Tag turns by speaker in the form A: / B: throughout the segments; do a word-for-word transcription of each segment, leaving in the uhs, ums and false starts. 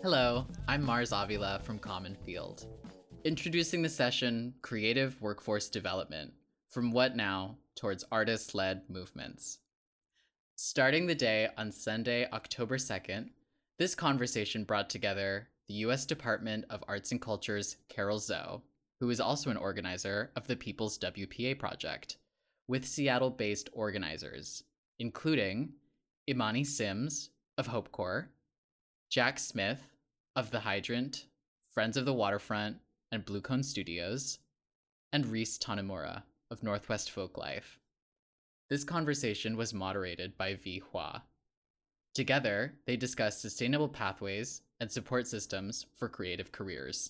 A: Hello, I'm Mars Avila from Common Field. Introducing the session, Creative Workforce Development, from What Now Towards Artist-Led Movements. Starting the day on Sunday, October second, this conversation brought together the U S Department of Arts and Culture's Carol Zoe, who is also an organizer of the People's W P A Project, with Seattle-based organizers, including Imani Sims of Hope Corps, Jack Smith of The Hydrant, Friends of the Waterfront, and Blue Cone Studios, and Reese Tanimura of Northwest Folklife. This conversation was moderated by V. Hua. Together, they discussed sustainable pathways and support systems for creative careers.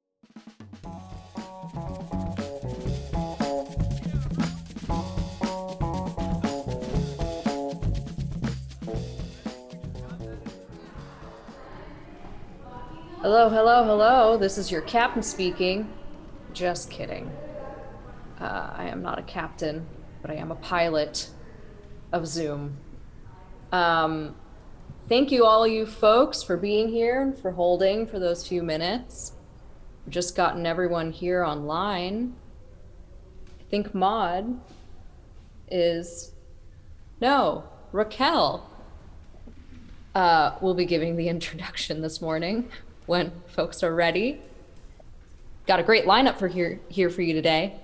B: Hello, hello, hello. This is your captain speaking. Just kidding. Uh, I am not a captain, but I am a pilot of Zoom. Um, thank you all you folks for being here and for holding for those few minutes. We've just gotten everyone here online. I think Maud is, no, Raquel uh, will be giving the introduction this morning when folks are ready. Got a great lineup for here, here for you today.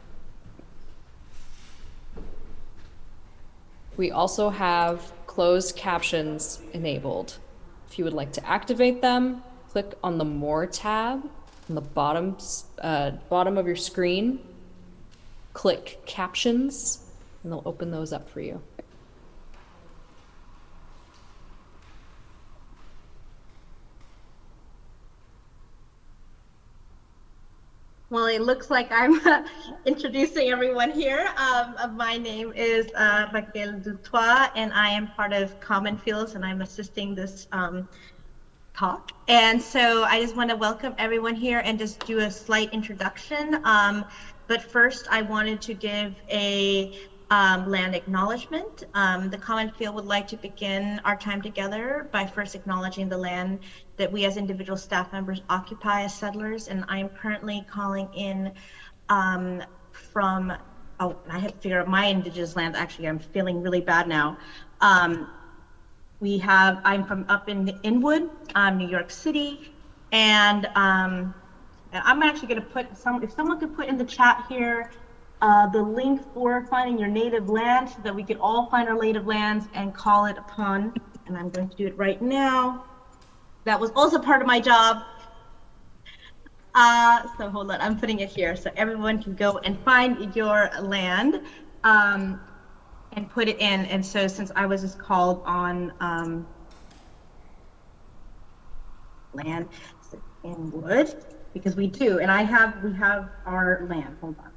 B: We also have closed captions enabled. If you would like to activate them, click on the More tab on the bottom, uh, bottom of your screen. Click Captions, and they'll open those up for you.
C: Well, it looks like I'm uh, introducing everyone here. Um, uh, my name is uh, Raquel Dutoit, and I am part of Common Fields, and I'm assisting this um, talk. And so I just want to welcome everyone here and just do a slight introduction. Um, but first, I wanted to give a um, land acknowledgement. Um, the Common Field would like to begin our time together by first acknowledging the land that we as individual staff members occupy as settlers, and I'm currently calling in um, from, oh, I have to figure out my indigenous land. Actually, I'm feeling really bad now. Um, we have, I'm from up in Inwood, um, New York City, and um, I'm actually gonna put, some, if someone could put in the chat here, uh, the link for finding your native land so that we could all find our native lands and call it upon, and I'm going to do it right now. That was also part of my job. Uh, so hold on, I'm putting it here so everyone can go and find your land um, and put it in. And so since I was just called on um, land in wood, because we do, and I have, we have our land, hold on.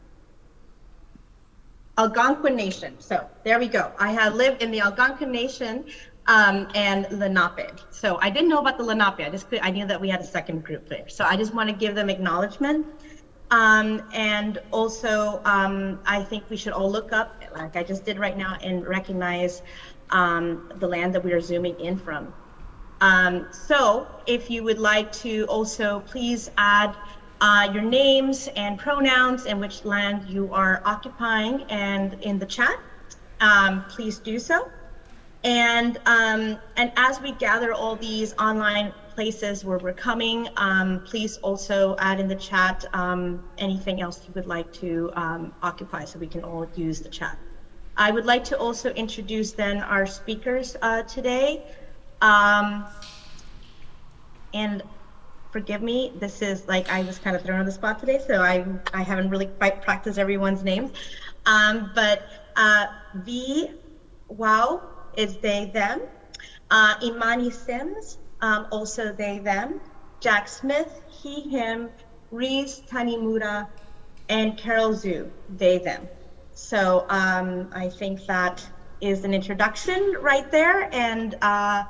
C: Algonquin Nation, so there we go. I have lived in the Algonquin Nation Um, and Lenape. So I didn't know about the Lenape. I just I knew that we had a second group there. So I just want to give them acknowledgement. Um, and also, um, I think we should all look up, like I just did right now, and recognize um, the land that we are zooming in from. Um, so if you would like to also please add uh, your names and pronouns and which land you are occupying and in the chat, um, please do so. And um, and as we gather all these online places where we're coming, um, please also add in the chat um, anything else you would like to um, occupy so we can all use the chat. I would like to also introduce then our speakers uh, today. Um, and forgive me, this is like, I was kind of thrown on the spot today, so I, I haven't really quite practiced everyone's names. Um, but uh, V. Wow is they, them. Uh, Imani Sims, um, also they, them. Jack Smith, he, him. Reese Tanimura, and Carol Zoe, they, them. So um, I think that is an introduction right there, and uh,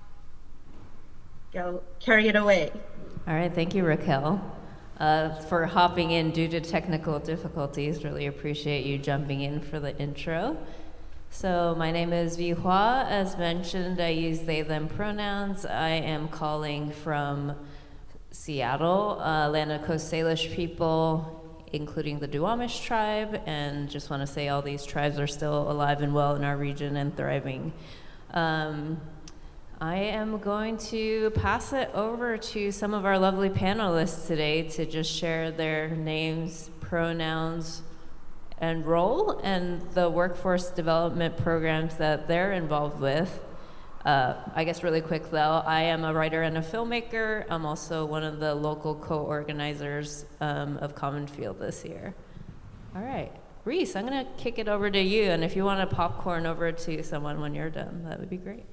C: go carry it away.
D: All right, thank you, Raquel, uh, for hopping in due to technical difficulties. Really appreciate you jumping in for the intro. So my name is Vi Hua. As mentioned, I use they, them pronouns. I am calling from Seattle, uh, land of Coast Salish people, including the Duwamish tribe, and just want to say all these tribes are still alive and well in our region and thriving. Um, I am going to pass it over to some of our lovely panelists today to just share their names, pronouns, and role, and the workforce development programs that they're involved with. Uh, I guess really quick though, I am a writer and a filmmaker. I'm also one of the local co-organizers um, of Common Field this year. All right, Reese, I'm gonna kick it over to you, and if you want to popcorn over to someone when you're done, that would be great.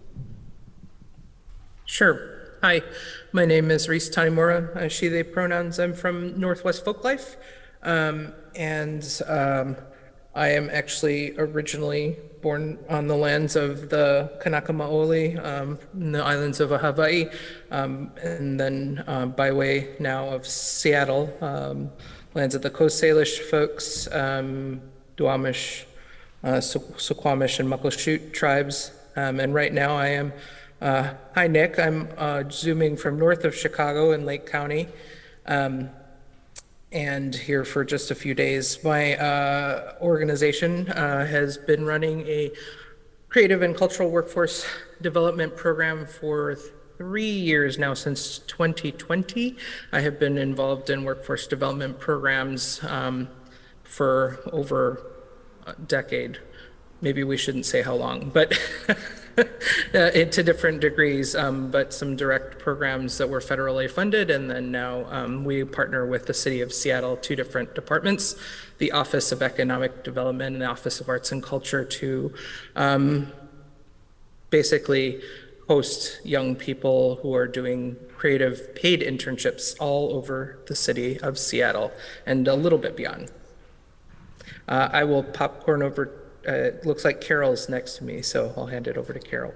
E: Sure. Hi, my name is Reese Tanimura, uh, she, they pronouns. I'm from Northwest Folklife, um, and um, I am actually originally born on the lands of the Kanaka Maoli, um, in the islands of Hawaii, um, and then uh, by way now of Seattle, um, lands of the Coast Salish folks, um, Duwamish, uh, Suquamish, and Muckleshoot tribes, um, and right now I am Uh, hi, Nick. I'm uh, zooming from north of Chicago in Lake County, um, and here for just a few days. My uh, organization uh, has been running a creative and cultural workforce development program for three years now, since twenty twenty. I have been involved in workforce development programs um, for over a decade. Maybe we shouldn't say how long, but uh, to different degrees, um, but some direct programs that were federally funded. And then now um, we partner with the city of Seattle, two different departments, the Office of Economic Development and the Office of Arts and Culture, to um, basically host young people who are doing creative paid internships all over the city of Seattle and a little bit beyond. Uh, I will popcorn over. Uh, it looks like Carol's next to me, so I'll hand it over to Carol.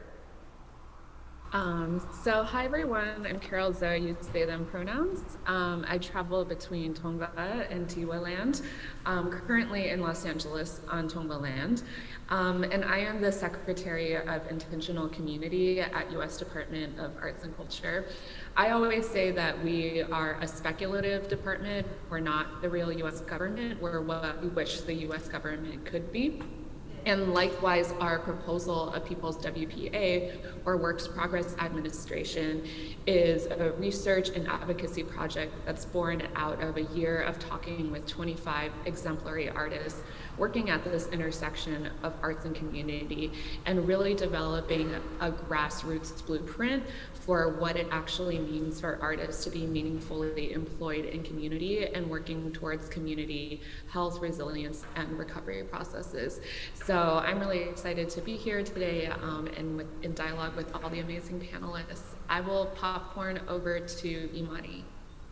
F: Um, so hi everyone, I'm Carol Zoe, I use they, them pronouns. Um, I travel between Tongva and Tiwa land, um, currently in Los Angeles on Tongva land. Um, and I am the Secretary of Intentional Community at U S Department of Arts and Culture. I always say that we are a speculative department. We're not the real U S government. We're what we wish the U S government could be. And likewise, our proposal of People's W P A, or Works Progress Administration, is a research and advocacy project that's born out of a year of talking with twenty-five exemplary artists working at this intersection of arts and community, and really developing a grassroots blueprint for what it actually means for artists to be meaningfully employed in community and working towards community health, resilience, and recovery processes. So I'm really excited to be here today um, and with, in dialogue with all the amazing panelists. I will popcorn over to Imani.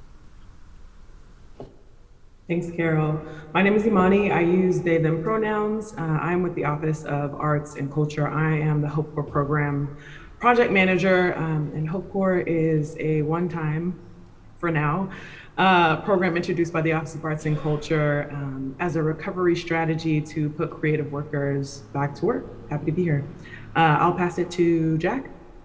G: Thanks, Carol. My name is Imani. I use they, them pronouns. Uh, I'm with the Office of Arts and Culture. I am the Hope Corps program project manager, um, and Hope Corps is a one-time, for now, uh, program introduced by the Office of Arts and Culture um, as a recovery strategy to put creative workers back to work. Happy to be here. Uh, I'll pass it to Jack.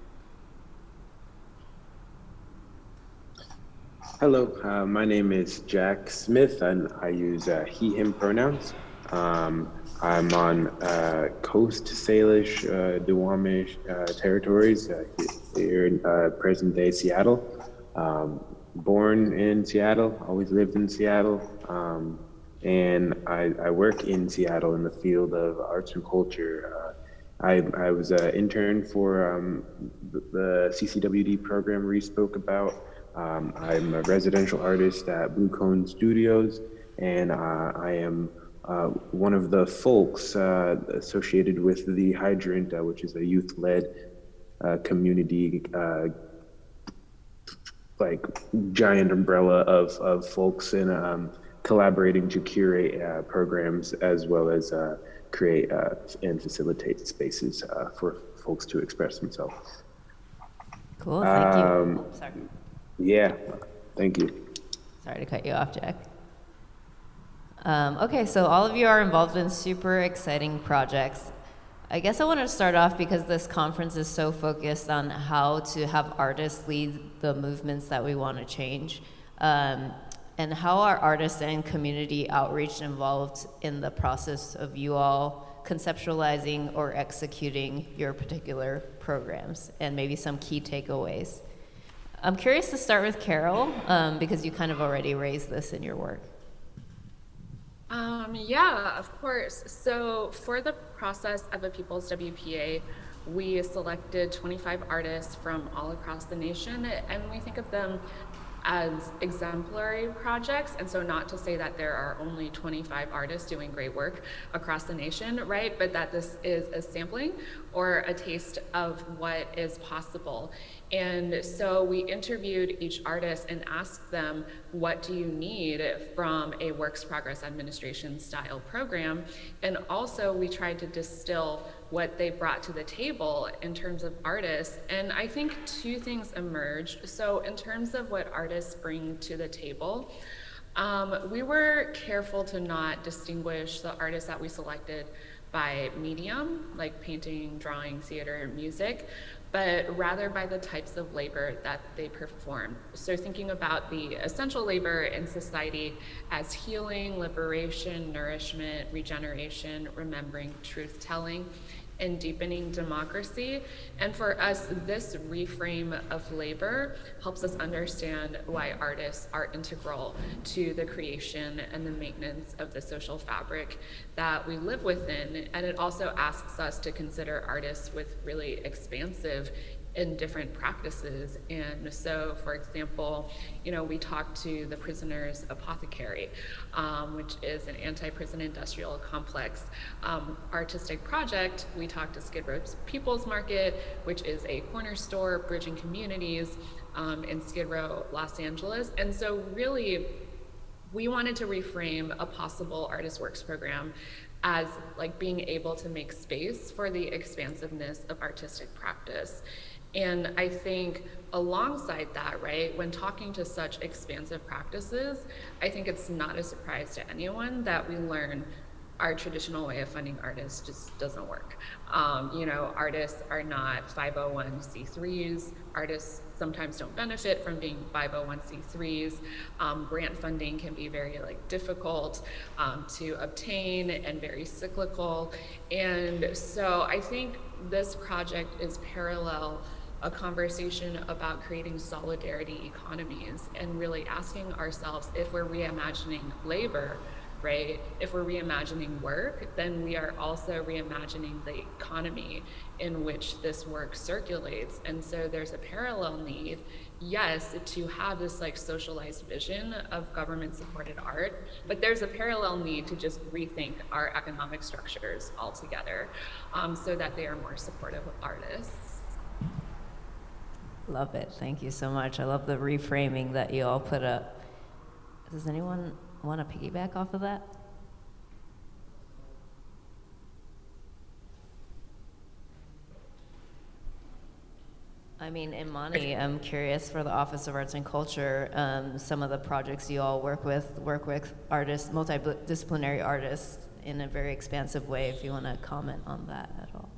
H: Hello, uh, my name is Jack Smith, and I use uh, he, him pronouns. Um, I'm on uh, Coast Salish, uh, Duwamish uh, territories uh, here in uh, present-day Seattle. Um, born in Seattle, always lived in Seattle, um, and I, I work in Seattle in the field of arts and culture. Uh, I, I was an intern for um, the, the C C W D program Reese spoke about. Um, I'm a residential artist at Blue Cone Studios, and uh, I am uh, one of the folks uh, associated with the Hydrant, uh, which is a youth-led uh, community, uh, like giant umbrella of, of folks and um, collaborating to curate uh, programs as well as uh, create uh, and facilitate spaces uh, for folks to express themselves.
D: Cool, thank you.
H: Um,
D: oh, sorry.
H: Yeah, thank you.
D: Sorry to cut you off, Jack. Um, okay, so all of you are involved in super exciting projects. I guess I want to start off because this conference is so focused on how to have artists lead the movements that we want to change. Um, and how are artists and community outreach involved in the process of you all conceptualizing or executing your particular programs, and maybe some key takeaways? I'm curious to start with Carol, um, because you kind of already raised this in your work.
F: Um, yeah, of course. So for the process of a People's W P A, we selected twenty-five artists from all across the nation, and we think of them as exemplary projects. And so not to say that there are only twenty-five artists doing great work across the nation, right? But that this is a sampling or a taste of what is possible. And so we interviewed each artist and asked them, what do you need from a Works Progress Administration style program? And also we tried to distill what they brought to the table in terms of artists. And I think two things emerged. So in terms of what artists bring to the table, um, we were careful to not distinguish the artists that we selected by medium, like painting, drawing, theater, music, but rather by the types of labor that they perform. So thinking about the essential labor in society as healing, liberation, nourishment, regeneration, remembering, truth-telling, and deepening democracy. And for us, this reframe of labor helps us understand why artists are integral to the creation and the maintenance of the social fabric that we live within. And it also asks us to consider artists with really expansive in different practices. And so, for example, you know, we talked to the Prisoners Apothecary, um, which is an anti-prison industrial complex um, artistic project. We talked to Skid Row's People's Market, which is a corner store bridging communities um, in Skid Row, Los Angeles. And so really, we wanted to reframe a possible artist works program as like being able to make space for the expansiveness of artistic practice. And I think alongside that, right, when talking to such expansive practices, I think it's not a surprise to anyone that we learn our traditional way of funding artists just doesn't work. Um, you know, artists are not five oh one c threes. Artists sometimes don't benefit from being five oh one c threes. Um, grant funding can be very like difficult um, to obtain and very cyclical. And so I think this project is parallel a conversation about creating solidarity economies and really asking ourselves if we're reimagining labor, right? If we're reimagining work, then we are also reimagining the economy in which this work circulates. And so there's a parallel need, yes, to have this like socialized vision of government supported art, but there's a parallel need to just rethink our economic structures altogether um, so that they are more supportive of artists.
D: Love it. Thank you so much. I love the reframing that you all put up. Does anyone want to piggyback off of that? I mean, Imani, I'm curious for the Office of Arts and Culture, um, some of the projects you all work with, work with artists, multidisciplinary artists in a very expansive way, if you want to comment on that at all.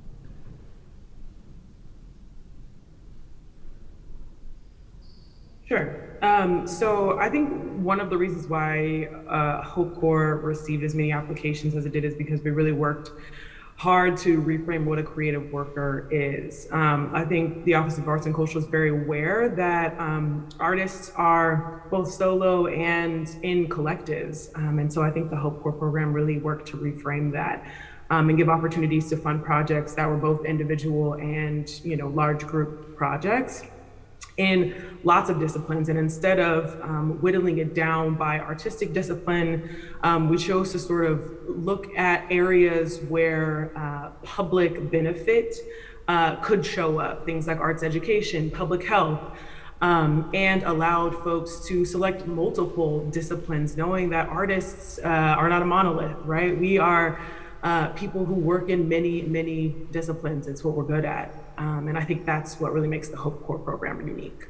G: Sure. Um, so I think one of the reasons why uh, Hope Corps received as many applications as it did is because we really worked hard to reframe what a creative worker is. Um, I think the Office of Arts and Culture is very aware that um, artists are both solo and in collectives. Um, and so I think the Hope Corps program really worked to reframe that um, and give opportunities to fund projects that were both individual and, you know, large group projects in lots of disciplines. And instead of um, whittling it down by artistic discipline, um, we chose to sort of look at areas where uh, public benefit uh, could show up, things like arts education, public health, um, and allowed folks to select multiple disciplines, knowing that artists uh, are not a monolith, right? We are uh, people who work in many, many disciplines. It's what we're good at. Um, and I think that's what really makes the Hope Corps program unique.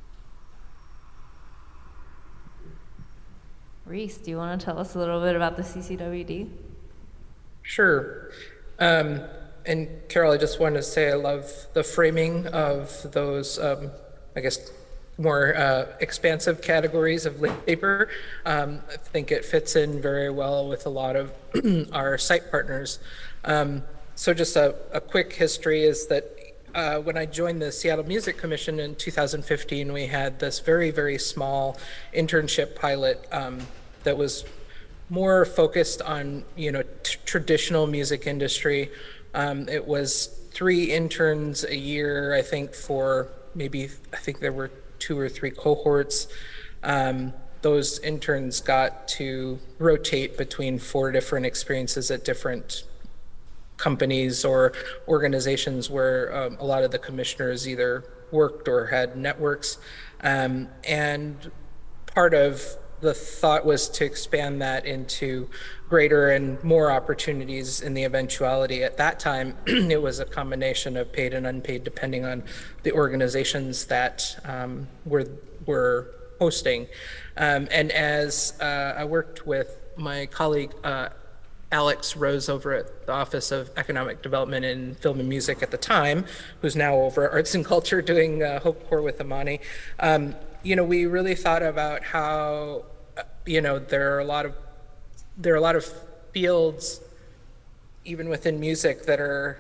D: Reese, do you want to tell us a little bit about the C C W D?
E: Sure. Um, and Carol, I just wanted to say I love the framing of those, um, I guess, more uh, expansive categories of labor. Um, I think it fits in very well with a lot of our site partners. Um, so just a, a quick history is that uh, when I joined the Seattle Music Commission in two thousand fifteen, we had this very, very small internship pilot um, that was more focused on, you know, t- traditional music industry. Um, it was three interns a year, I think, for maybe, I think there were two or three cohorts. Um, those interns got to rotate between four different experiences at different companies or organizations where um, a lot of the commissioners either worked or had networks. Um, and part of the thought was to expand that into greater and more opportunities in the eventuality. At that time, it was a combination of paid and unpaid, depending on the organizations that um, were, were hosting. Um, and as uh, I worked with my colleague, uh, Alex Rose over at the Office of Economic Development in Film and Music at the time, who's now over at Arts and Culture doing uh, Hope Corps with Imani, um, you know, we really thought about how, you know, there are a lot of there are a lot of fields, even within music, that are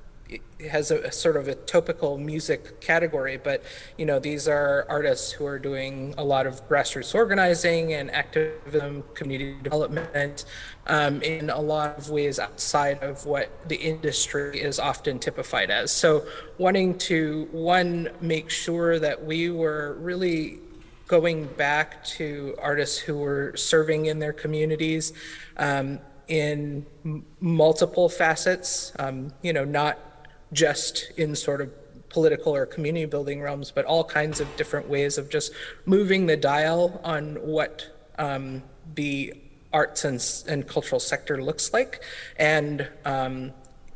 E: has a, a sort of a topical music category, but you know, these are artists who are doing a lot of grassroots organizing and activism, community development, um, in a lot of ways outside of what the industry is often typified as. So wanting to, one, make sure that we were really going back to artists who were serving in their communities um, in m- multiple facets, um, you know, not just in sort of political or community building realms, but all kinds of different ways of just moving the dial on what um, the arts and, and cultural sector looks like, and um,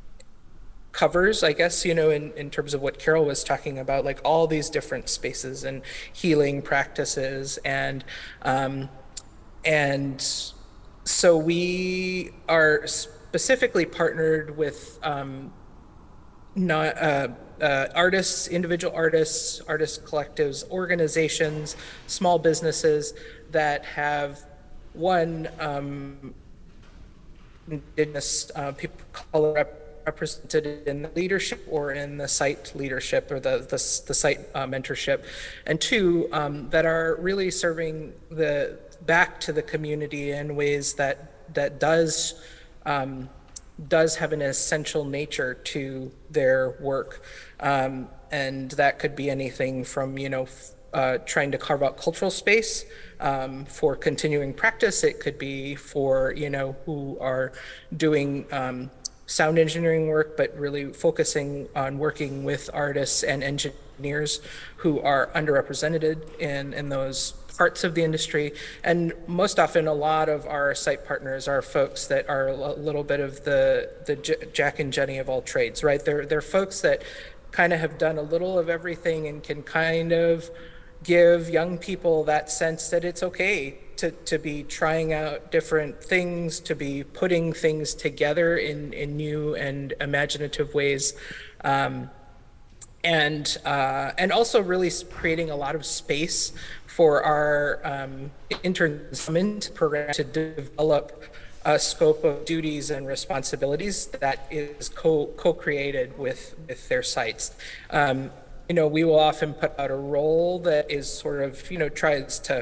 E: covers, I guess, you know, in, in terms of what Carol was talking about, like all these different spaces and healing practices. And, um, and so we are specifically partnered with um, not, uh, uh, artists, individual artists, artist collectives, organizations, small businesses that have one, um, indigenous uh, people color rep- represented in the leadership or in the site leadership or the, the, the site uh, mentorship, and two, um, that are really serving the back to the community in ways that that does um, does have an essential nature to their work, um, and that could be anything from, you know, f- uh, trying to carve out cultural space um, for continuing practice. It could be for, you know, who are doing um, sound engineering work, but really focusing on working with artists and engineers who are underrepresented in, in those parts of the industry. And most often, a lot of our site partners are folks that are a little bit of the, the J- Jack and Jenny of all trades, right? They're, they're folks that kind of have done a little of everything and can kind of give young people that sense that it's okay to, to be trying out different things, to be putting things together in, in new and imaginative ways. Um, and uh, and also really creating a lot of space for our um, interns program to develop a scope of duties and responsibilities that is co, co-created with, with their sites. Um, you know, we will often put out a role that is sort of, you know, tries to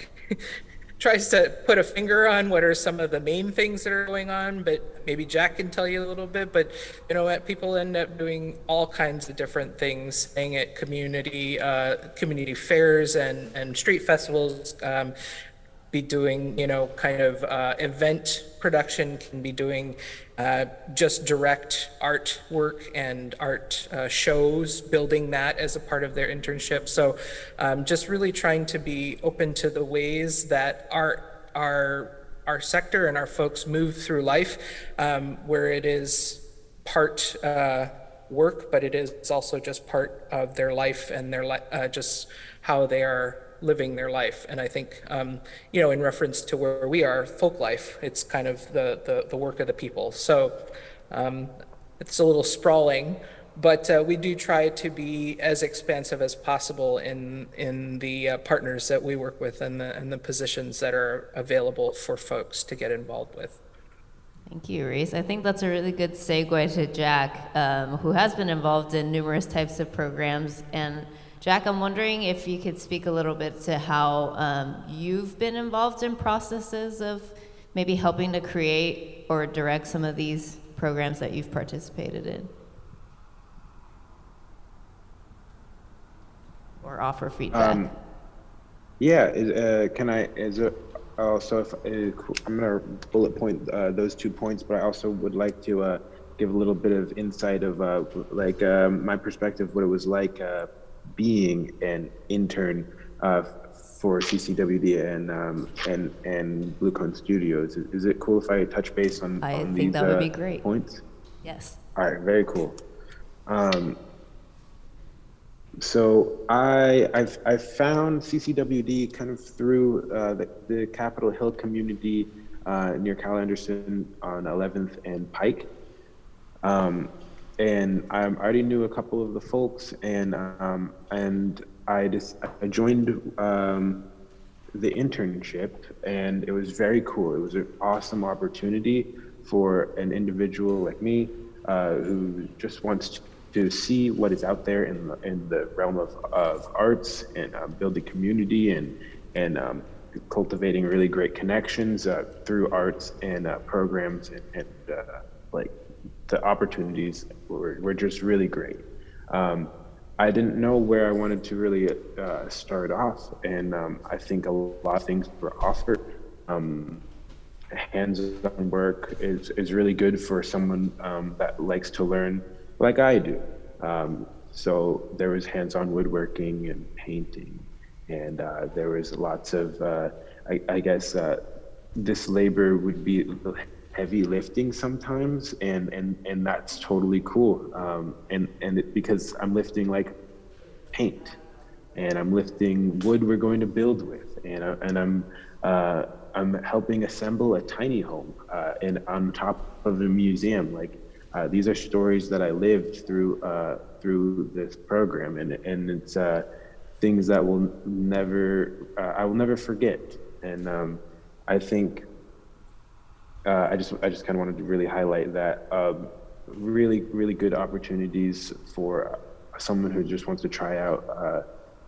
E: tries to put a finger on what are some of the main things that are going on, but maybe Jack can tell you a little bit. But you know what, people end up doing all kinds of different things, staying at community uh, community fairs and, and street festivals, um, be doing, you know, kind of uh, event production, can be doing uh, just direct art work and art uh, shows, building that as a part of their internship. So um, just really trying to be open to the ways that our, our, our sector and our folks move through life, um, where it is part uh, work, but it is also just part of their life and their li- uh, just how they are living their life. And I think, um, you know, in reference to where we are, folk life, it's kind of the, the, the work of the people. So um, it's a little sprawling, but uh, we do try to be as expansive as possible in in the uh, partners that we work with and the and the positions that are available for folks to get involved with.
D: Thank you, Reese. I think that's a really good segue to Jack, um, who has been involved in numerous types of programs. And Jack, I'm wondering if you could speak a little bit to how um, you've been involved in processes of maybe helping to create or direct some of these programs that you've participated in. Or offer feedback. Um,
H: yeah, uh, can I, is it, Oh, so if uh, I'm going to bullet point uh, those two points, but I also would like to uh, give a little bit of insight of uh, like um, my perspective, what it was like uh, being an intern uh, for C C W D and um, and and Blue Cone Studios. Is, is it cool if I touch base on,
D: I
H: on
D: think
H: these
D: that would
H: uh,
D: be great.
H: points?
D: Yes.
H: All right, very cool. Um, So I I've I found C C W D kind of through uh, the, the Capitol Hill community uh, near Cal Anderson on eleventh and Pike, um, and I already knew a couple of the folks, and um, and I just I joined um, the internship, and it was very cool. It was an awesome opportunity for an individual like me uh, who just wants to. to see what is out there in the, in the realm of, of arts and uh, building community and and um, cultivating really great connections uh, through arts and uh, programs and, and uh, like the opportunities were, were just really great. Um, I didn't know where I wanted to really uh, start off, and um, I think a lot of things were offered. Um, hands-on work is, is really good for someone um, that likes to learn like I do. Um, so there was hands-on woodworking and painting, and uh, there was lots of, uh, I, I guess, uh, this labor would be heavy lifting sometimes, and and and that's totally cool. Um, and and it, because I'm lifting like paint, and I'm lifting wood we're going to build with, and I, and I'm uh, I'm helping assemble a tiny home uh, and on top of a museum. Like uh, these are stories that I lived through uh, through this program, and and it's uh, things that will never uh, I will never forget. And um, I think. Uh, I just I just kind of wanted to really highlight that um, really really good opportunities for someone who just wants to try out uh,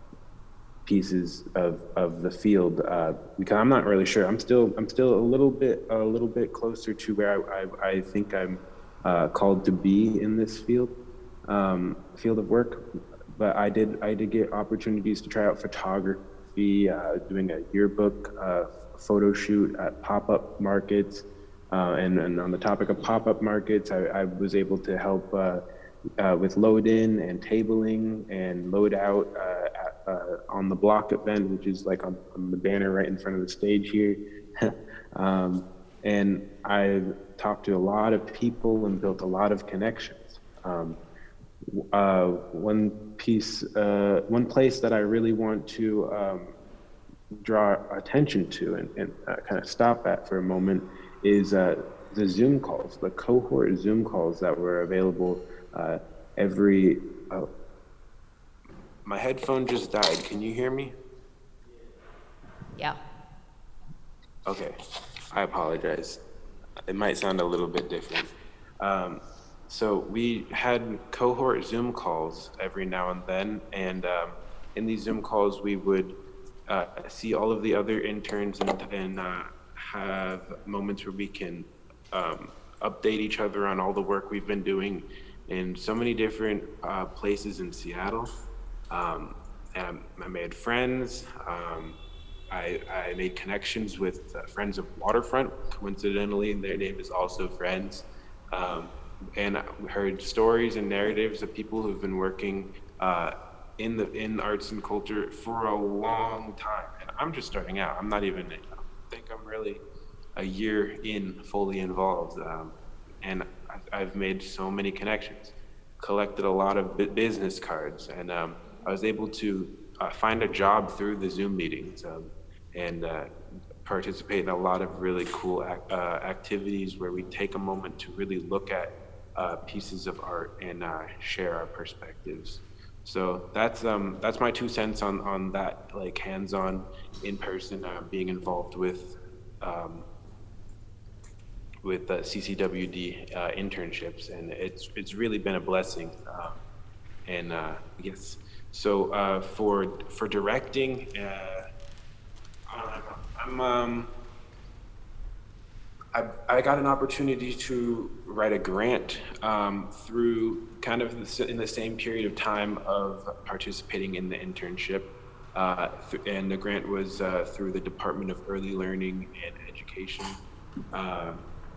H: pieces of, of the field, uh, because I'm not really sure. I'm still I'm still a little bit a little bit closer to where I I, I think I'm uh, called to be in this field um, field of work. But I did I did get opportunities to try out photography, uh, doing a yearbook uh, photo shoot at pop-up markets. Uh, and, and on the topic of pop-up markets, I, I was able to help uh, uh, with load-in and tabling and load-out uh, at, uh, on the block event, which is like on, on the banner right in front of the stage here. um, and I've talked to a lot of people and built a lot of connections. Um, uh, one piece, uh, one place that I really want to um, draw attention to and, and uh, kind of stop at for a moment is uh, the Zoom calls, the cohort Zoom calls that were available uh, every, oh, my headphone just died. Can you hear me?
D: Yeah.
H: Okay, I apologize. It might sound a little bit different. Um, so we had cohort Zoom calls every now and then, and um, in these Zoom calls, we would uh, see all of the other interns and, and uh, have moments where we can um, update each other on all the work we've been doing in so many different uh, places in Seattle. Um, and I made friends. Um, I, I made connections with uh, Friends of Waterfront. Coincidentally, their name is also Friends. Um, and I heard stories and narratives of people who've been working uh, in the in arts and culture for a long time. And I'm just starting out. I'm not even I think I'm really a year in fully involved, um, and I've, I've made so many connections, collected a lot of business cards, and um, I was able to uh, find a job through the Zoom meetings um, and uh, participate in a lot of really cool ac- uh, activities where we take a moment to really look at uh, pieces of art and uh, share our perspectives. So that's um, that's my two cents on on that, like hands-on, in-person, uh, being involved with um, with uh, C C W D uh, internships, and it's it's really been a blessing. Um, and uh, yes, so uh, for for directing, uh, I'm, I'm um, I, I got an opportunity to write a grant um, through kind of the, in the same period of time of participating in the internship. Uh, th- and the grant was uh, through the Department of Early Learning and Education. Uh,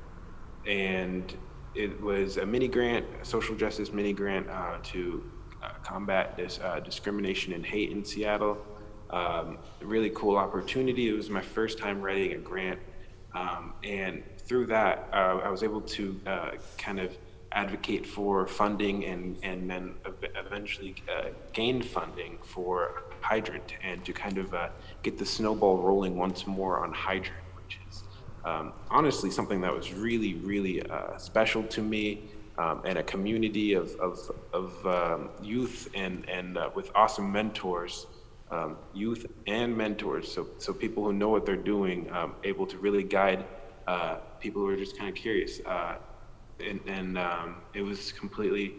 H: and it was a mini grant, a social justice mini grant uh, to uh, combat this uh, discrimination and hate in Seattle. Um, a really cool opportunity. It was my first time writing a grant. Um, and through that, uh, I was able to uh, kind of advocate for funding and, and then eventually uh, gain funding for Hydrant, and to kind of uh, get the snowball rolling once more on Hydrant, which is um, honestly something that was really, really uh, special to me, um, and a community of, of, of um, youth and, and uh, with awesome mentors. Um, youth and mentors, so so people who know what they're doing, um, able to really guide uh, people who are just kind of curious. Uh, and and um, it was completely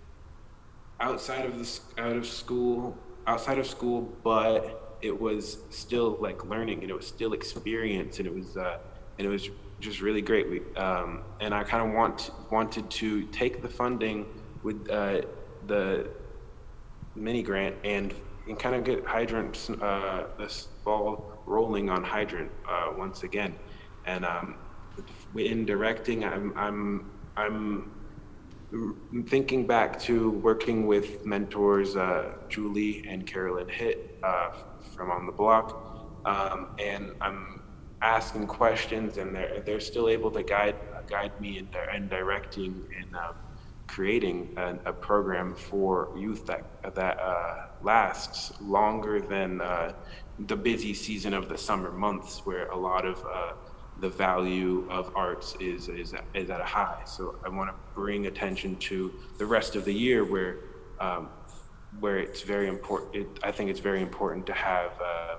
H: outside of the out of school, outside of school, but it was still like learning, and it was still experience, and it was uh, and it was just really great. We um, and I kind of want wanted to take the funding with uh, the mini grant and. and kind of get Hydrant, uh, this ball rolling on Hydrant uh, once again. And um, in directing, I'm, I'm, I'm thinking back to working with mentors, uh, Julie and Carolyn Hitt uh, from On the Block. Um, and I'm asking questions, and they're, they're still able to guide, guide me in, in directing and um, creating a, a program for youth that that uh, lasts longer than uh, the busy season of the summer months, where a lot of uh, the value of arts is is is at a high. So I want to bring attention to the rest of the year, where um, where it's very important. It, I think it's very important to have uh,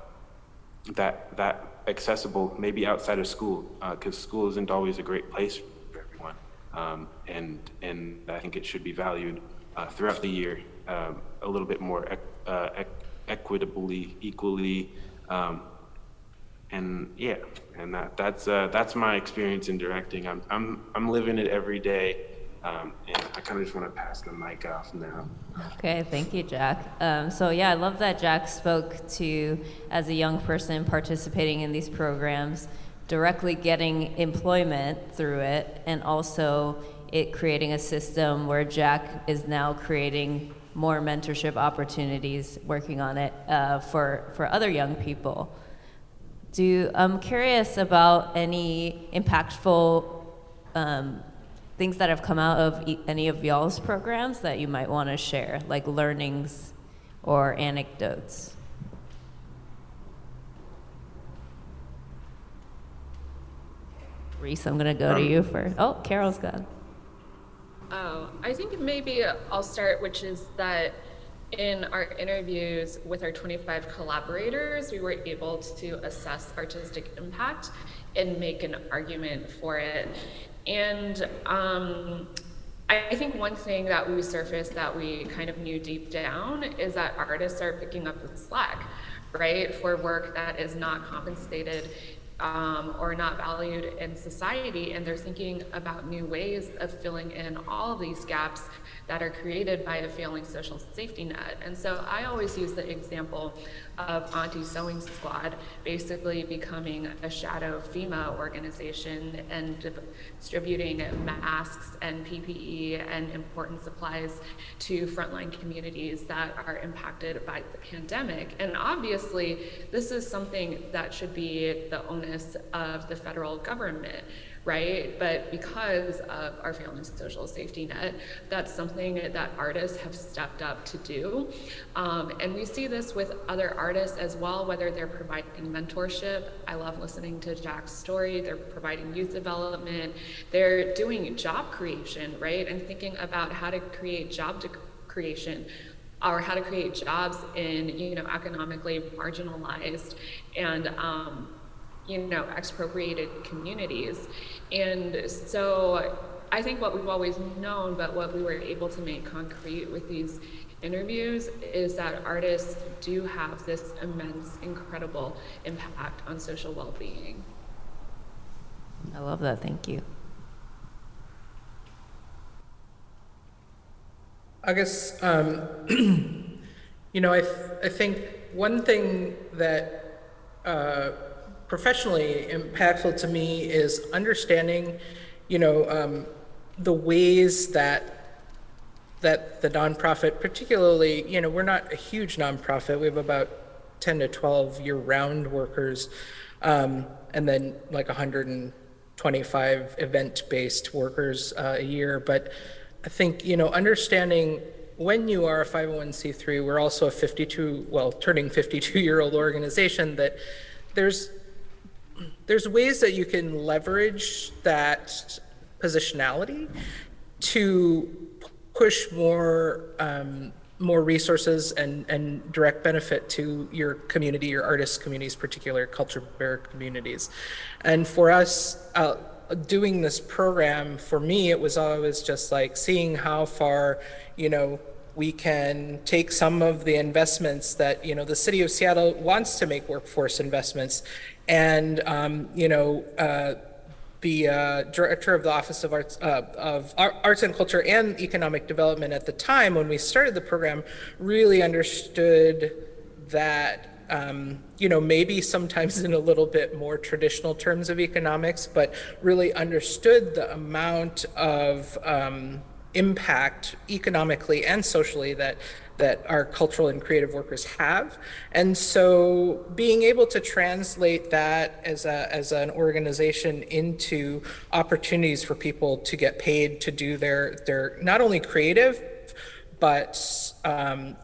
H: that that accessible, maybe outside of school, because uh, school isn't always a great place for everyone. Um, and and I think it should be valued uh, throughout the year um, a little bit more e- uh, e- equitably, equally, um, and yeah, and that that's uh, that's my experience in directing. I'm I'm I'm living it every day, um, and I kind of just want to pass the mic off now.
D: Okay, thank you, Jack. Um, so yeah, I love that Jack spoke to, as a young person participating in these programs, directly getting employment through it, and also it creating a system where Jack is now creating more mentorship opportunities, working on it uh, for, for other young people. Do I'm curious about any impactful um, things that have come out of e- any of y'all's programs that you might want to share, like learnings or anecdotes. Reese, I'm gonna go to you first. Oh, Carol's gone.
F: Oh, I think maybe I'll start, which is that in our interviews with our twenty-five collaborators, we were able to assess artistic impact and make an argument for it. And um, I think one thing that we surfaced that we kind of knew deep down is that artists are picking up the slack, right, for work that is not compensated Um, or not valued in society, and they're thinking about new ways of filling in all of these gaps that are created by a failing social safety net. And so I always use the example of Auntie Sewing Squad basically becoming a shadow FEMA organization and distributing masks and P P E and important supplies to frontline communities that are impacted by the pandemic. And obviously, this is something that should be the onus of the federal government, right? But because of our family social safety net, that's something that artists have stepped up to do. Um, and we see this with other artists as well, whether they're providing mentorship. I love listening to Jack's story. They're providing youth development. They're doing job creation, right? And thinking about how to create job creation or how to create jobs in, you know, economically marginalized and, um, you know, expropriated communities. And so I think what we've always known, but what we were able to make concrete with these interviews is that artists do have this immense, incredible impact on social well-being.
D: I love that, thank you.
E: I guess, um, you know, I, th I think one thing that uh, professionally impactful to me is understanding, you know, um, the ways that that the nonprofit, particularly, you know, we're not a huge nonprofit. We have about ten to twelve year-round workers, um, and then like one hundred twenty-five event-based workers uh, a year. But I think, you know, understanding when you are a five oh one c three, we're also a fifty-two, well, turning fifty-two-year-old organization, that there's There's ways that you can leverage that positionality to push more um, more resources and, and direct benefit to your community, your artist communities, particular culture bearer communities. And for us, uh, doing this program, for me, it was always just like seeing how far, you know, we can take some of the investments that, you know, the city of Seattle wants to make workforce investments. And, um, you know, uh, the uh, director of the Office of Arts, uh, of Arts and Culture and Economic Development at the time, when we started the program, really understood that, um, you know, maybe sometimes in a little bit more traditional terms of economics, but really understood the amount of um, impact economically and socially that that our cultural and creative workers have. And so being able to translate that as a as an organization into opportunities for people to get paid to do their their not only creative, but um,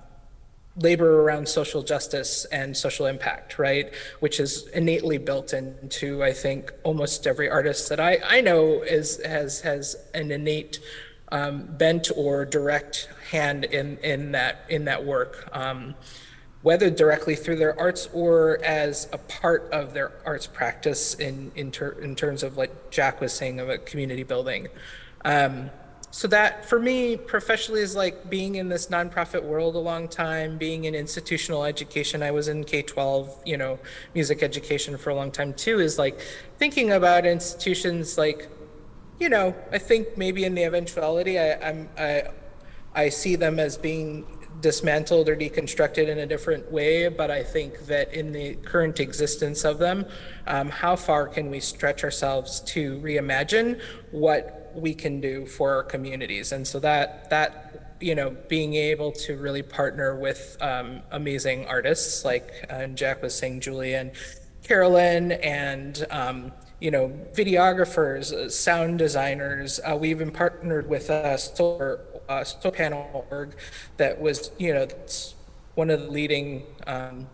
E: labor around social justice and social impact, right? Which is innately built into, I think, almost every artist that I, I know is has has an innate um, bent or direct hand in in that in that work, um, whether directly through their arts or as a part of their arts practice in in, ter in terms of, like Jack was saying, of a community building. Um, so that for me professionally is like being in this nonprofit world a long time, being in institutional education. I was in K twelve, you know, music education for a long time too, is like thinking about institutions like, you know, I think maybe in the eventuality I, I'm, I, I see them as being dismantled or deconstructed in a different way, but I think that in the current existence of them, um, how far can we stretch ourselves to reimagine what we can do for our communities? And so that, that you know, being able to really partner with um, amazing artists, like uh, Jack was saying, Julia and Carolyn, and um, you know, videographers, uh, sound designers. Uh, we even partnered with a solar, uh, solar panel org that was, you know, that's one of the leading um,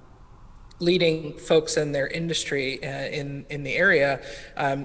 E: leading folks in their industry uh, in in the area, um,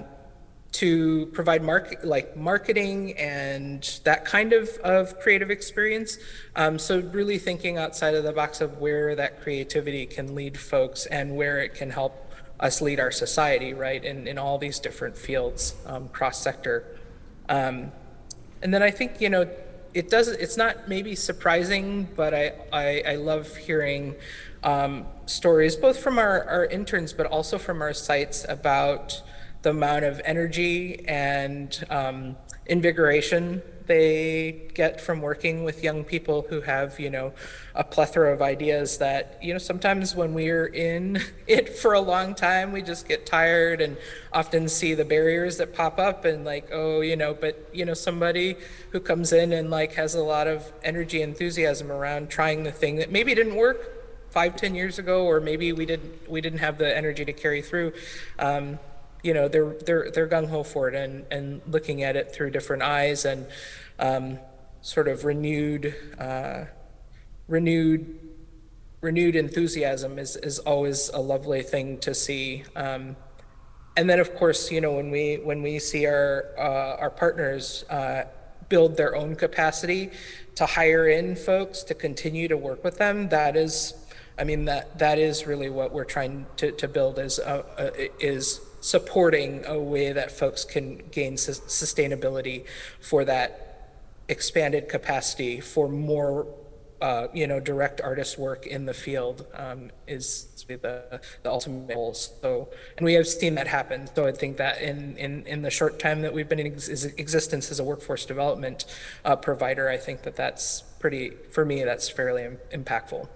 E: to provide market like marketing and that kind of of creative experience. Um, so really thinking outside of the box of where that creativity can lead folks and where it can help us lead our society, right, in, in all these different fields, um, cross-sector. Um, and then I think, you know, it doesn't, it's not maybe surprising, but I, I, I love hearing um, stories, both from our, our interns, but also from our sites, about the amount of energy and um, invigoration they get from working with young people who have, you know, a plethora of ideas that, you know, sometimes when we're in it for a long time, we just get tired and often see the barriers that pop up and like, oh, you know, but, you know, somebody who comes in and like has a lot of energy, enthusiasm around trying the thing that maybe didn't work five, ten years ago, or maybe we didn't, we didn't have the energy to carry through. Um, you know, they're they're they're gung ho for it and and looking at it through different eyes and um, sort of renewed uh, renewed renewed enthusiasm is is always a lovely thing to see. Um, and then of course, you know, when we when we see our uh, our partners uh, build their own capacity to hire in folks to continue to work with them, that is, I mean, that that is really what we're trying to, to build is a, a, is supporting a way that folks can gain su- sustainability for that expanded capacity for more, uh, you know, direct artist work in the field um, is the, the ultimate goal. So, and we have seen that happen. So I think that in, in, in the short time that we've been in ex- existence as a workforce development uh, provider, I think that that's pretty, for me, that's fairly im- impactful.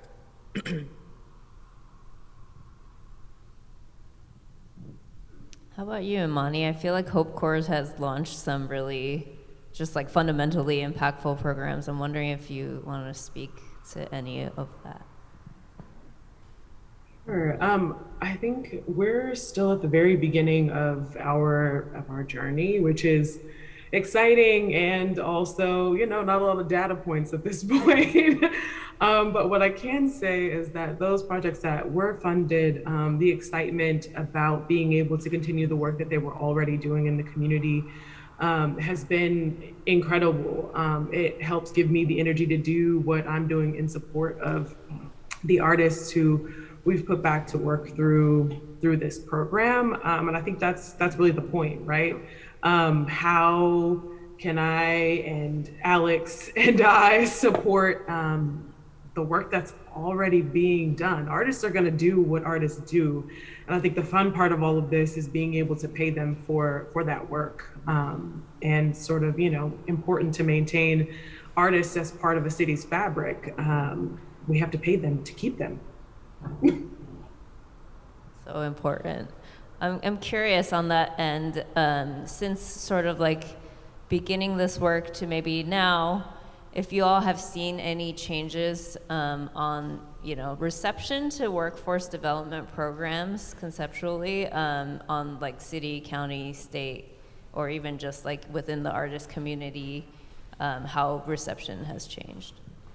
D: How about you, Imani? I feel like Hope Corps has launched some really just like fundamentally impactful programs. I'm wondering if you want to speak to any of that.
G: Sure. Um, I think we're still at the very beginning of our of our journey, which is exciting and also, you know, not a lot of data points at this point. um, but what I can say is that those projects that were funded, um, the excitement about being able to continue the work that they were already doing in the community um, has been incredible. Um, it helps give me the energy to do what I'm doing in support of the artists who we've put back to work through through this program. Um, and I think that's that's really the point, right? Um, how can I and Alex and I support um, the work that's already being done? Artists are gonna do what artists do. And I think the fun part of all of this is being able to pay them for, for that work. Um, and sort of, you know, important to maintain artists as part of a city's fabric. Um, we have to pay them to keep them.
D: So important. I'm, I'm curious on that end, um, since sort of like beginning this work to maybe now, if you all have seen any changes um, on, you know, reception to workforce development programs conceptually um, on like city, county, state, or even just like within the artist community, um, how reception has changed.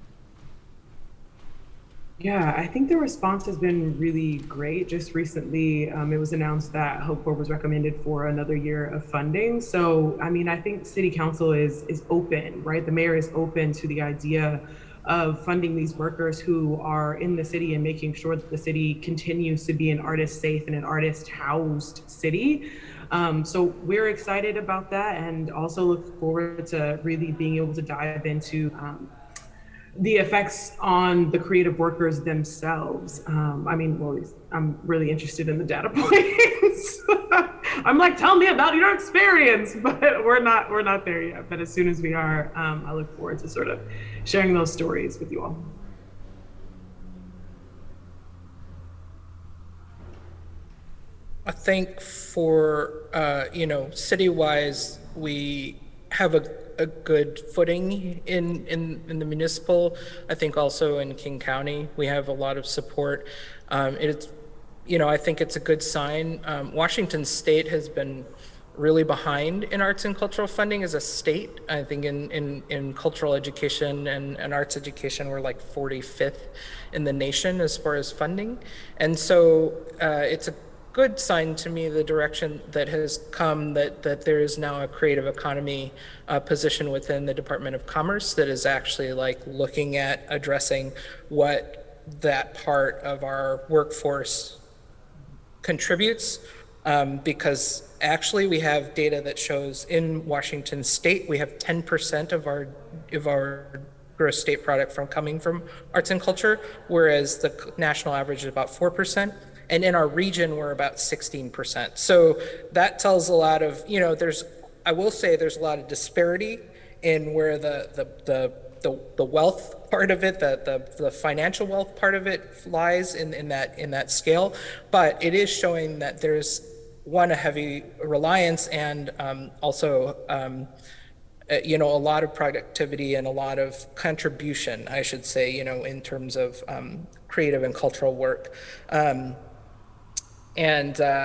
G: Yeah, I think the response has been really great. Just recently, um, it was announced that Hope Corps was recommended for another year of funding. So, I mean, I think City Council is is open, right? The mayor is open to the idea of funding these workers who are in the city and making sure that the city continues to be an artist safe and an artist housed city. Um, so we're excited about that and also look forward to really being able to dive into um, the effects on the creative workers themselves. Um, I mean, well, I'm really interested in the data points. I'm like, tell me about your experience, but we're not we're not there yet. But as soon as we are, um, I look forward to sort of sharing those stories with you all.
E: I think for, uh, you know, city-wise, we have a, a good footing in, in, in the municipal. I think also in King County, we have a lot of support. Um, it's, you know, I think it's a good sign. Um, Washington State has been really behind in arts and cultural funding as a state. I think in, in, in cultural education and, and arts education, we're like forty-fifth in the nation as far as funding. And so uh, it's a good sign to me, the direction that has come, that that there is now a creative economy uh, position within the Department of Commerce that is actually like looking at addressing what that part of our workforce contributes, um, because actually we have data that shows in Washington State we have ten percent of our of our gross state product from coming from arts and culture, whereas the national average is about four percent. And in our region, we're about sixteen percent. So that tells a lot of, you know, there's, I will say there's a lot of disparity in where the the the the, the wealth part of it, the, the the financial wealth part of it lies in, in that in that scale. But it is showing that there's one, a heavy reliance and um, also um, uh, you know, a lot of productivity and a lot of contribution, I should say, you know, in terms of um, creative and cultural work. Um, And uh,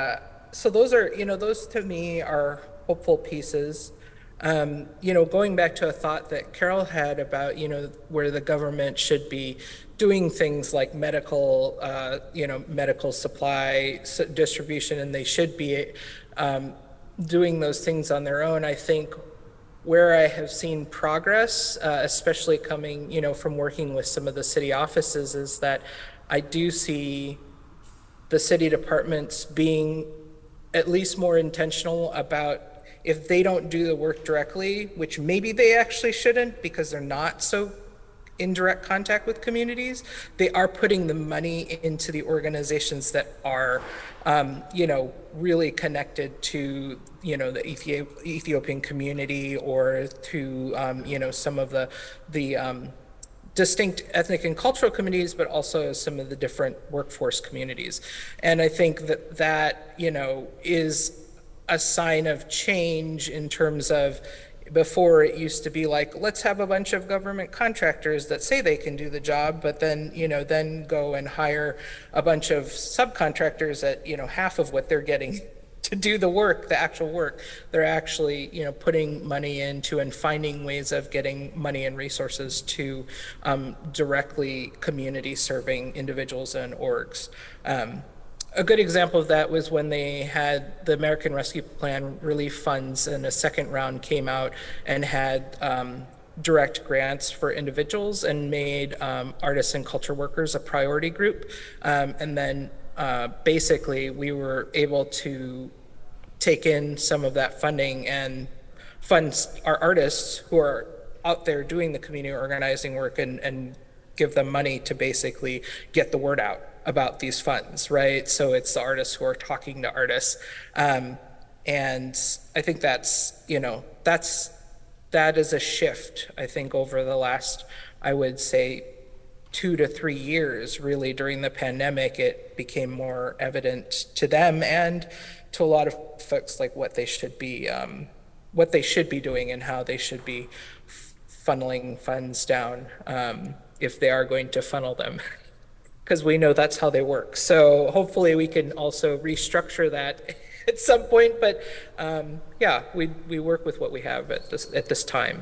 E: so those are, you know, those to me are hopeful pieces. Um, you know, going back to a thought that Carol had about, you know, where the government should be doing things like medical, uh, you know, medical supply distribution, and they should be um, doing those things on their own. I think where I have seen progress, uh, especially coming, you know, from working with some of the city offices, is that I do see the city departments being at least more intentional about, if they don't do the work directly, which maybe they actually shouldn't because they're not so in direct contact with communities, they are putting the money into the organizations that are, um, you know, really connected to, you know, the Ethi- Ethiopian community, or to, um, you know, some of the, the um, distinct ethnic and cultural communities, but also some of the different workforce communities. And I think that that, you know, is a sign of change in terms of, before it used to be like, let's have a bunch of government contractors that say they can do the job, but then, you know, then go and hire a bunch of subcontractors at, you know, half of what they're getting to do the work, the actual work. They're actually, you know, putting money into and finding ways of getting money and resources to um, directly community serving individuals and orgs. Um, A good example of that was when they had the American Rescue Plan relief funds, and a second round came out and had um, direct grants for individuals, and made um, artists and culture workers a priority group. Um, and then uh, basically we were able to take in some of that funding and fund our artists who are out there doing the community organizing work, and, and give them money to basically get the word out about these funds, right? So it's the artists who are talking to artists. Um, and I think that's, you know, that's, that is a shift, I think, over the last, I would say, two to three years, really. During the pandemic, it became more evident to them and to a lot of folks, like what they should be, um, what they should be doing and how they should be f- funneling funds down, um, if they are going to funnel them. Because we know that's how they work. So hopefully we can also restructure that at some point. But um, yeah, we we work with what we have at this at this time.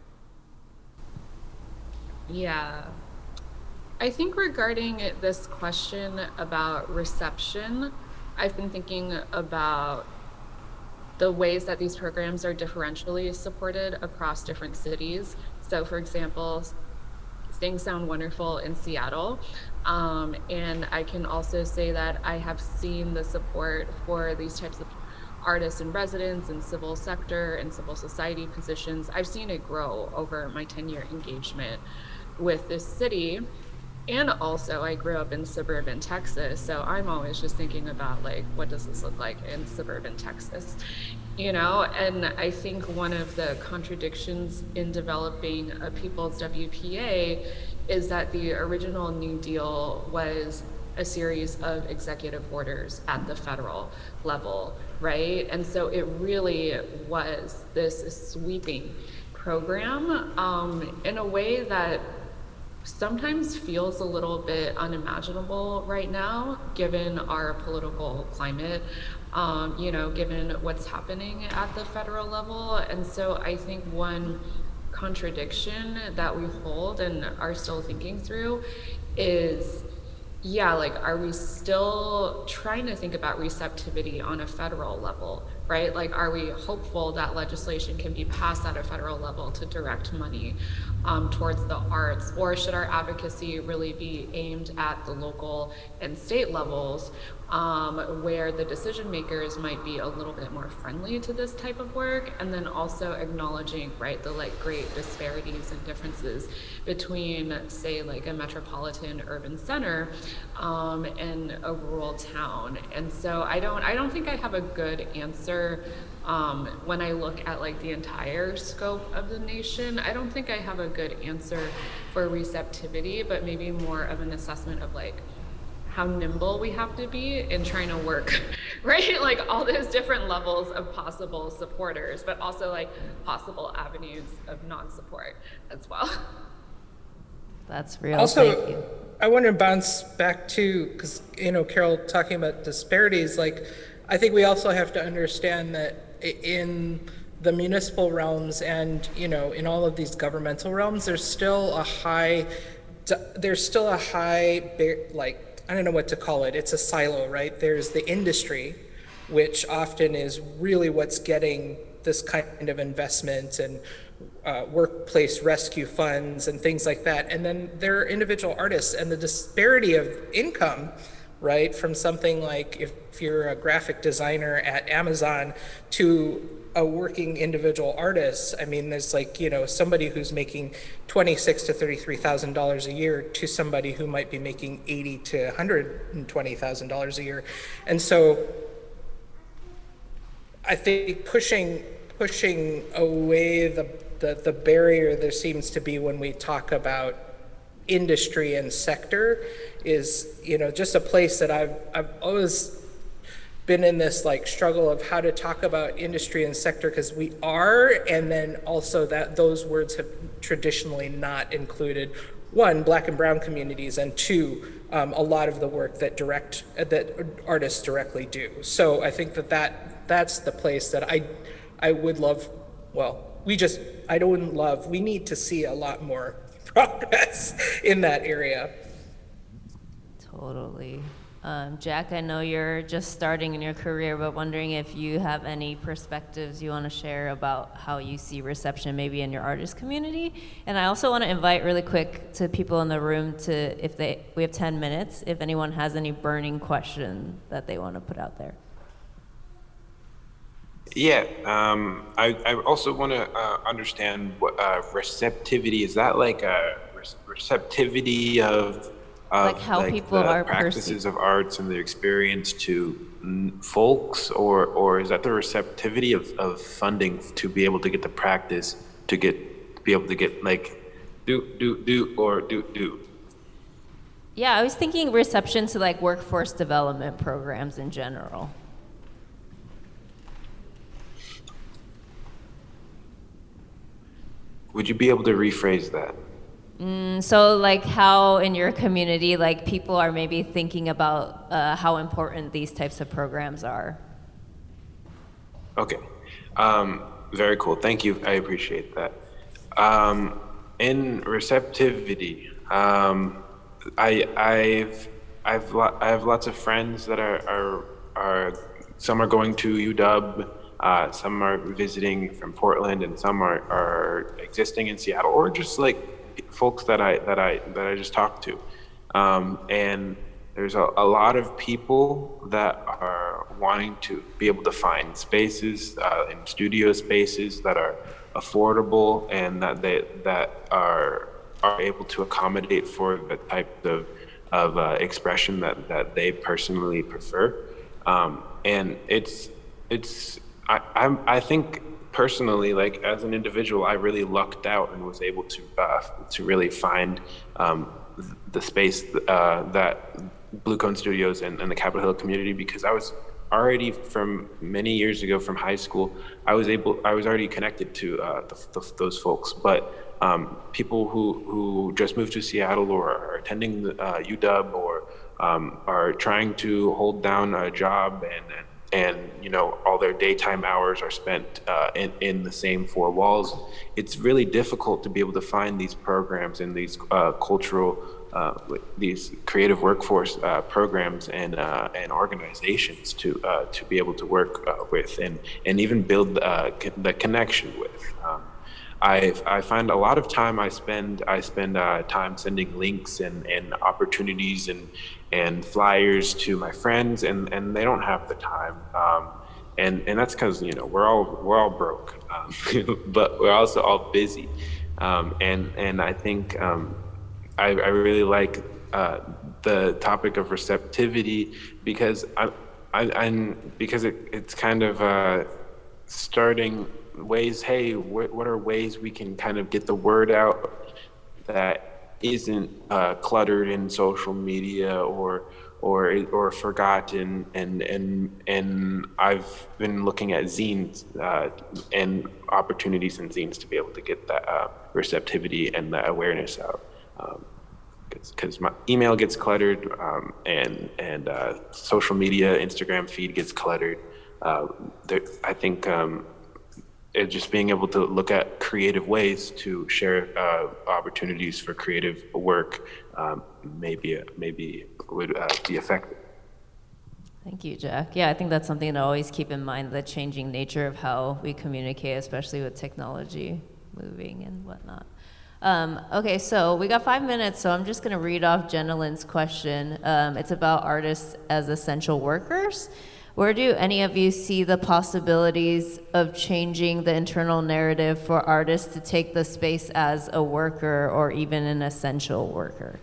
F: Yeah, I think regarding this question about reception, I've been thinking about the ways that these programs are differentially supported across different cities. So, for example, things sound wonderful in Seattle. Um, and I can also say that I have seen the support for these types of artists and residents and civil sector and civil society positions. I've seen it grow over my ten year engagement with this city. And also I grew up in suburban Texas. So I'm always just thinking about, like, what does this look like in suburban Texas? You know, and I think one of the contradictions in developing a People's W P A is that the original New Deal was a series of executive orders at the federal level, right? And so it really was this sweeping program um, in a way that sometimes feels a little bit unimaginable right now, given our political climate, um, you know, given what's happening at the federal level. And so I think one contradiction that we hold and are still thinking through is, yeah, like, are we still trying to think about receptivity on a federal level, right? Like, are we hopeful that legislation can be passed at a federal level to direct money um, towards the arts? Or should our advocacy really be aimed at the local and state levels, um, where the decision makers might be a little bit more friendly to this type of work? And then also acknowledging, right, the like great disparities and differences between, say, like a metropolitan urban center um, and a rural town. And so I don't, I don't think I have a good answer um, when I look at like the entire scope of the nation. I don't think I have a good answer for receptivity, but maybe more of an assessment of like how nimble we have to be in trying to work, right? Like all those different levels of possible supporters, but also like possible avenues of non-support as well.
D: That's real.
E: Also,
D: Thank you.
E: I want to bounce back to, because, you know, Carol talking about disparities, like, I think we also have to understand that in the municipal realms and, you know, in all of these governmental realms, there's still a high, there's still a high, like, I don't know what to call it. It's a silo, right? There's the industry, which often is really what's getting this kind of investment and uh, workplace rescue funds and things like that. And then there are individual artists, and the disparity of income, right, from something like if, if you're a graphic designer at Amazon to a working individual artist. I mean, there's like, you know, somebody who's making twenty-six to thirty-three thousand dollars a year to somebody who might be making eighty to one hundred twenty thousand dollars a year. And so I think pushing pushing away the, the the barrier there seems to be when we talk about industry and sector is, you know, just a place that I've I've always been in this like struggle of how to talk about industry and sector, because we are, and then also that those words have traditionally not included, one, Black and brown communities, and two, um, a lot of the work that direct that artists directly do. So I think that, that that's the place that I I would love, well, we just, I don't love, we need to see a lot more progress in that area.
D: Totally. Um, Jack, I know you're just starting in your career, but wondering if you have any perspectives you want to share about how you see reception maybe in your artist community. And I also want to invite really quick to people in the room to, if they, we have ten minutes, if anyone has any burning question that they want to put out there.
H: Yeah, um, I, I also want to uh, understand what uh, receptivity, is that like a receptivity of
D: like how
H: like
D: people
H: the
D: are
H: practices
D: perceived.
H: of arts and their experience to folks, or or is that the receptivity of, of funding to be able to get the practice, to get to be able to get like do do do or do do?
D: Yeah, I was thinking reception to like workforce development programs in general.
H: Would you be able to rephrase that?
D: Mm, so like how in your community, like people are maybe thinking about uh, how important these types of programs are.
H: Okay, um, very cool. Thank you. I appreciate that. Um, in receptivity, um, I, I've, I've, lo- I have lots of friends that are, are, are some are going to U W, uh, some are visiting from Portland, and some are, are existing in Seattle, or just like folks that I that I that I just talked to, um, and there's a, a lot of people that are wanting to be able to find spaces uh, in studio spaces that are affordable and that they that are are able to accommodate for the type of of uh, expression that that they personally prefer, um, and it's it's I I'm, I think. Personally, like as an individual, I really lucked out and was able to uh, to really find um, the space uh, that Blue Cone Studios and, and the Capitol Hill community, because I was already from many years ago from high school, I was able, I was already connected to uh, the, the, those folks. But um, people who who just moved to Seattle or are attending the, uh, U W or um, are trying to hold down a job and, and and you know all their daytime hours are spent uh, in, in the same four walls, it's really difficult to be able to find these programs and these uh, cultural, uh, these creative workforce uh, programs and uh, and organizations to uh, to be able to work uh, with and and even build uh, the connection with. Um, I I find a lot of time I spend I spend uh, time sending links and, and opportunities and and flyers to my friends, and, and they don't have the time, um, and and that's because you know we're all we're all broke, um, but we're also all busy, um, and and I think um, I, I really like uh, the topic of receptivity because I, I I'm because it, it's kind of uh, starting ways. Hey, wh- what are ways we can kind of get the word out that isn't uh, cluttered in social media or or or forgotten, and and and I've been looking at zines uh, and opportunities in zines to be able to get that uh, receptivity and that awareness out, because my email gets cluttered, um, and and uh, social media, Instagram feed gets cluttered. Uh, there, I think um, it just being able to look at creative ways to share uh, opportunities for creative work um, maybe maybe would uh, be effective.
D: Thank you, Jack. Yeah, I think that's something to always keep in mind, the changing nature of how we communicate, especially with technology moving and whatnot. Um, okay, so we got five minutes, so I'm just going to read off Jenna Lynn's question. Um, it's about artists as essential workers. Where do any of you see the possibilities of changing the internal narrative for artists to take the space as a worker or even an essential worker?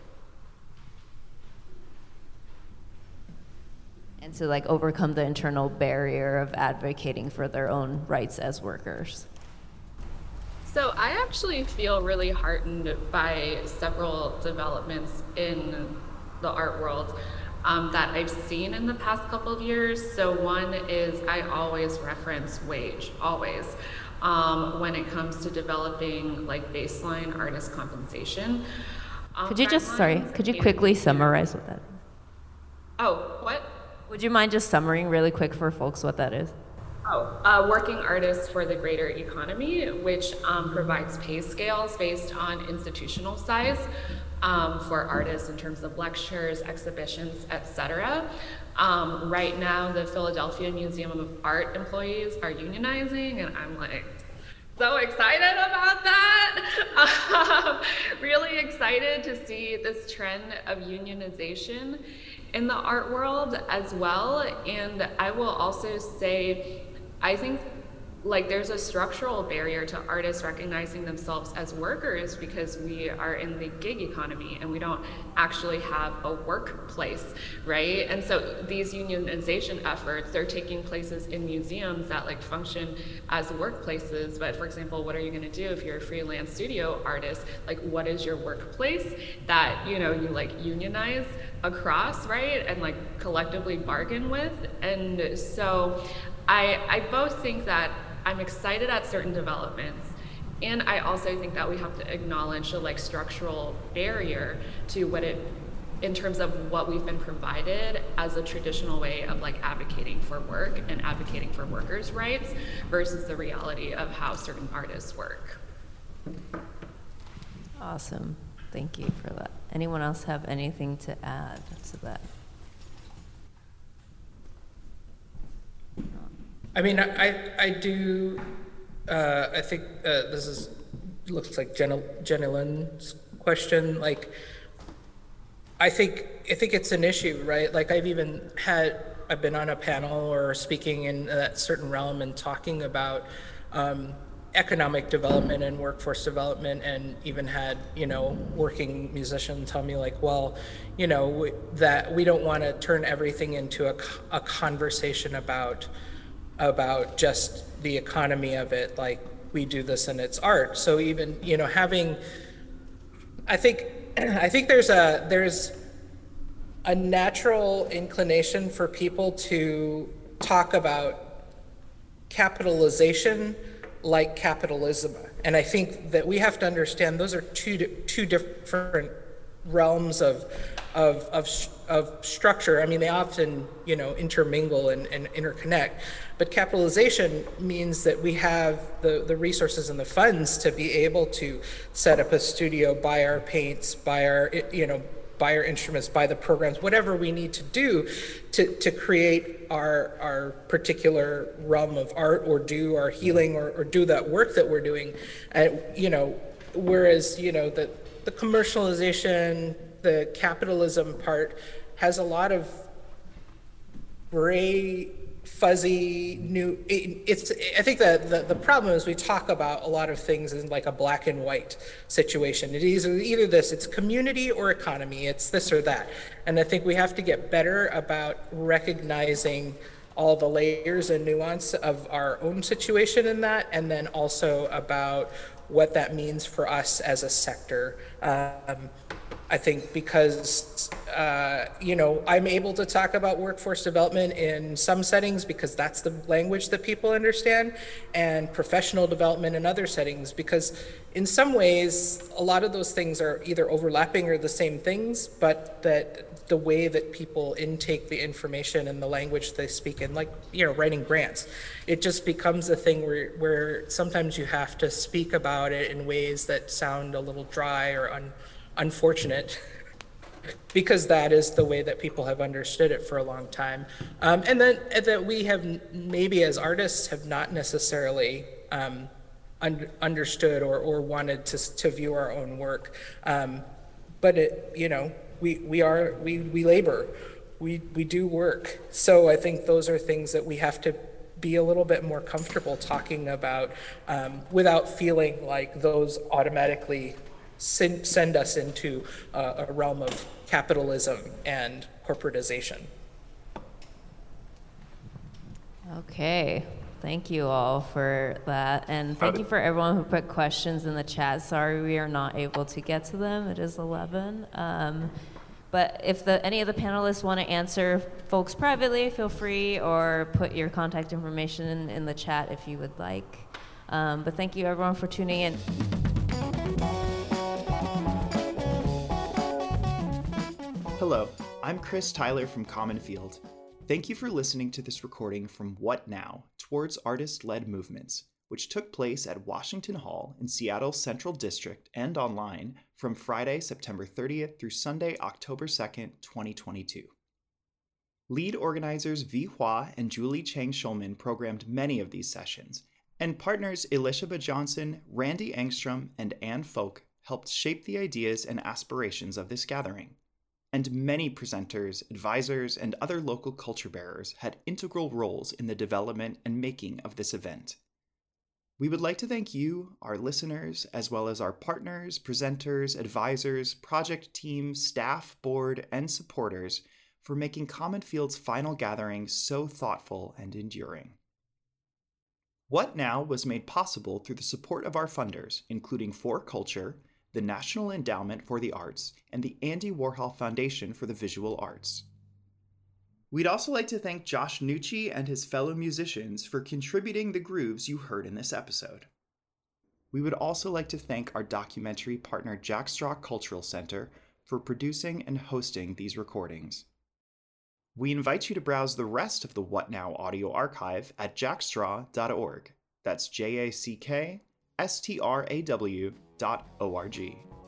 D: And to like overcome the internal barrier of advocating for their own rights as workers.
F: So I actually feel really heartened by several developments in the art world um, that I've seen in the past couple of years. So one is I always reference wage, always, um, when it comes to developing like baseline artist compensation. Um,
D: could you just, sorry, could you quickly summarize what that is?
F: Oh, what?
D: Would you mind just summarizing really quick for folks what that is?
F: Oh, uh, working artists for the greater economy, which um, provides pay scales based on institutional size um, for artists in terms of lectures, exhibitions, et cetera. Um, right now, the Philadelphia Museum of Art employees are unionizing, and I'm like, so excited about that. um, really excited to see this trend of unionization in the art world as well. And I will also say, I think like there's a structural barrier to artists recognizing themselves as workers because we are in the gig economy and we don't actually have a workplace, right? And so these unionization efforts, they're taking places in museums that like function as workplaces. But for example, what are you gonna do if you're a freelance studio artist? Like what is your workplace that, you know, you like unionize across, right? And like collectively bargain with. And so I, I both think that I'm excited at certain developments, and I also think that we have to acknowledge the like structural barrier to what it, in terms of what we've been provided as a traditional way of like advocating for work and advocating for workers' rights versus the reality of how certain artists work.
D: Awesome, thank you for that. Anyone else have anything to add to that?
E: I mean, I I do. Uh, I think uh, this is looks like Jenna Jenna Lynn's question. Like, I think I think it's an issue, right? Like, I've even had I've been on a panel or speaking in that certain realm and talking about um, economic development and workforce development, and even had you know working musicians tell me like, well, you know we, that we don't want to turn everything into a a conversation about. about just the economy of it, like we do this and it's art. So even, you know, having, I think, I think there's a, there's a natural inclination for people to talk about capitalization like capitalism. And I think that we have to understand those are two, two different realms of, of, of, of structure. I mean, they often, you know, intermingle and, and interconnect, but capitalization means that we have the, the resources and the funds to be able to set up a studio, buy our paints, buy our, you know, buy our instruments, buy the programs, whatever we need to do to, to create our, our particular realm of art or do our healing or, or do that work that we're doing. And, you know, whereas, you know, the, the commercialization, the capitalism part has a lot of gray, fuzzy, new, it, it's, I think that the, the problem is we talk about a lot of things in like a black and white situation. It is either this, it's community or economy, it's this or that. And I think we have to get better about recognizing all the layers and nuance of our own situation in that, and then also about what that means for us as a sector. Um, I think because, uh, you know, I'm able to talk about workforce development in some settings because that's the language that people understand, and professional development in other settings because in some ways, a lot of those things are either overlapping or the same things, but that the way that people intake the information and the language they speak in, like, you know, writing grants, it just becomes a thing where, where sometimes you have to speak about it in ways that sound a little dry or un unfortunate because that is the way that people have understood it for a long time. Um, and then and that we have maybe as artists have not necessarily um, un understood or, or wanted to, to view our own work. Um, but it, you know, we, we are, we, we labor, we, we do work. So I think those are things that we have to be a little bit more comfortable talking about um, without feeling like those automatically Send, send us into uh, a realm of capitalism and corporatization.
D: Okay, thank you all for that. And thank you for everyone who put questions in the chat. Sorry we are not able to get to them. It is eleven. Um, but if the, any of the panelists want to answer folks privately, feel free, or put your contact information in, in the chat if you would like. Um, but thank you everyone for tuning in.
I: Hello, I'm Chris Tyler from Common Field. Thank you for listening to this recording from What Now? Towards Artist-Led Movements, which took place at Washington Hall in Seattle's Central District and online from Friday, September thirtieth through Sunday, October second, twenty twenty-two. Lead organizers Vi Hua and Julie Chang Schulman programmed many of these sessions, and partners Elishaba Johnson, Randy Engstrom, and Ann Folk helped shape the ideas and aspirations of this gathering. And many presenters, advisors, and other local culture bearers had integral roles in the development and making of this event. We would like to thank you, our listeners, as well as our partners, presenters, advisors, project team, staff, board, and supporters for making Common Field's final gathering so thoughtful and enduring. What Now was made possible through the support of our funders, including For Culture, the National Endowment for the Arts, and the Andy Warhol Foundation for the Visual Arts. We'd also like to thank Josh Nucci and his fellow musicians for contributing the grooves you heard in this episode. We would also like to thank our documentary partner Jack Straw Cultural Center for producing and hosting these recordings. We invite you to browse the rest of the What Now audio archive at jackstraw dot org. That's J A C K S T R A W dot O R G.